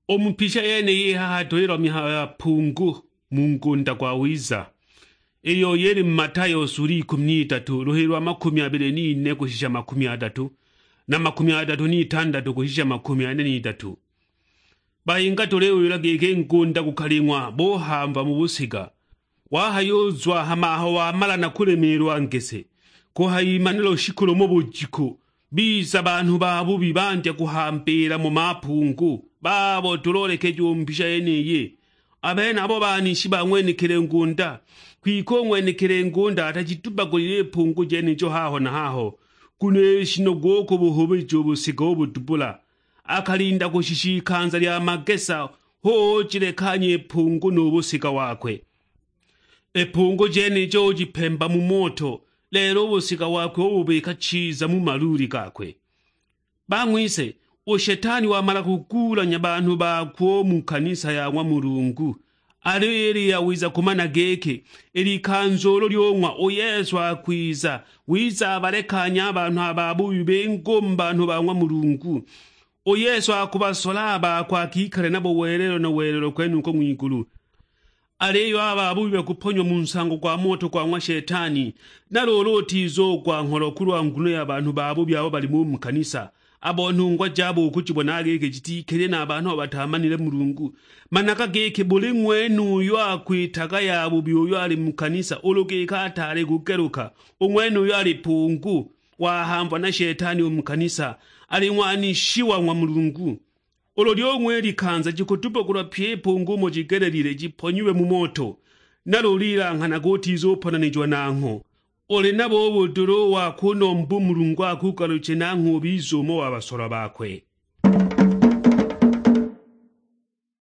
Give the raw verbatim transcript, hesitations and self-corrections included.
Omupisha yene yihahatoera miha pungu mungunda kwa wiza. Iyo yeri Matayo suri kumni tatu ruhirwa makumi abiri n'ine kushisha makumi atatu na makumi atatu n'itandatu kushisha makumi ane n'itatu. Bahingato leo yulageke ngunda kukalingwa bohamba mu busiga. Wahayozwa hamaho wamala na kulemerwa ngese. Kuhayimanilo shikulo mu bujiko. Biza abantu babubi bandya kuhambira mu mapungu. Babo tulolekeje omupisha yeneye. Abene abo banishi bamwenekere ngunda. Kwiko mwenekere ngunda atajitubagulire pungu jene jo haho na haho. Kune shinogoko buhobejo busiga obutubula. Akalinda kushishikanza lya magesa ho jirekanye pungu n'obusiga wakwe. Epungu jene jo jipemba mu moto. Lero obusiga wakwe obubeka chiza mu maluri kakwe. Bamwise Oshetani wamala kugulanya abantu bakwo mu kanisa ya wa Mulungu. Ali eri yawiza kumana geke eri kanzolo lyonwa o Yesu akwiza wiza abalekanya abantu ababubi bengomba abantu bangwa Mulungu. O Yesu akubasolaba kwa kikale nabo werero na werero kwenu ko mwigulu. Aleyo ababubi bakuponywa mu nsango kwa moto kwa mwa Shetani nalolotizo kwa nkolokuru anguno y'abantu babubi abo bali mu kanisa. Abonu ngwa jabo ukukibona ageke kitikere n'abantu abatamanire Mulungu. Manaka geke buli mwenu yo akwitaga yabubi oyo ali mu kanisa ologeka atale kugeruka. Omwenu yo ali pungu wahamba na Shetani mu kanisa ali mwani shiwa mwa Mulungu. Ololyo mweri kanza jikotupa kula pye pungu mo jigererire jiponywe mu moto. Nalolira nkana goti izopananijwa nanko. Ole nabo obuduro wa kuno mbu Mulungu akugaruke nanko bizo mo abasora bakwe.